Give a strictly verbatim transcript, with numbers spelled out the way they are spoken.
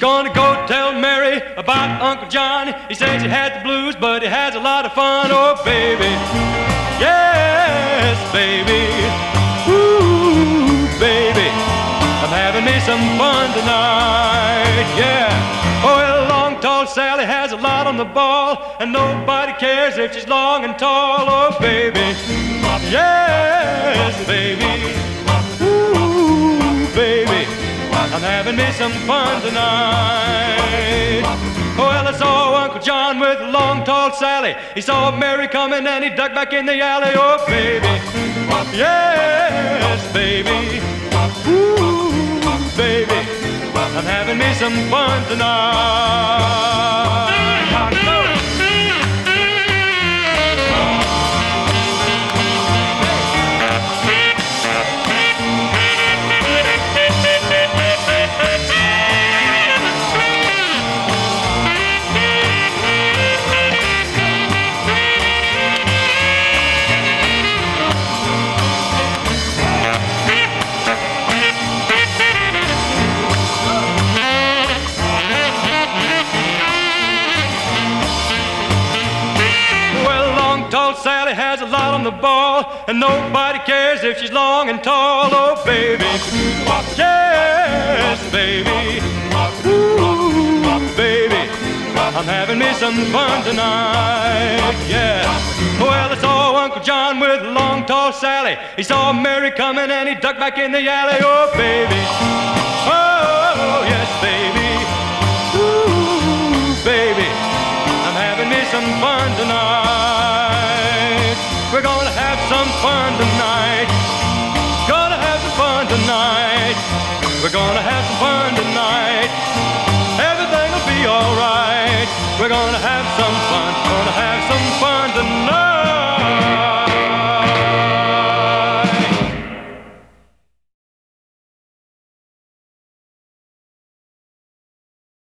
Gonna go tell Mary about Uncle John. He says he had the blues, but he has a lot of fun. Oh, baby, yes, baby, ooh, baby, I'm having me some fun tonight, yeah. Oh, well, long, tall Sally has a lot on the ball, and nobody cares if she's long and tall. Oh, baby, yes, baby, ooh, baby, I'm having me some fun tonight. Oh, well, I saw Uncle John with long, tall Sally. He saw Mary coming and he ducked back in the alley. Oh, baby, yes, baby, ooh, baby, I'm having me some fun tonight. Sally has a lot on the ball, and nobody cares if she's long and tall. Oh, baby, yes, baby, ooh, baby, I'm having me some fun tonight, yeah. Well, I saw Uncle John with long, tall Sally. He saw Mary coming and he ducked back in the alley. Oh, baby, oh, yes, baby, ooh, baby, I'm having me some fun tonight. We're gonna have some fun tonight. Gonna have some fun tonight. We're gonna have some fun tonight. Everything'll be alright. We're gonna have some fun. Gonna have some fun tonight.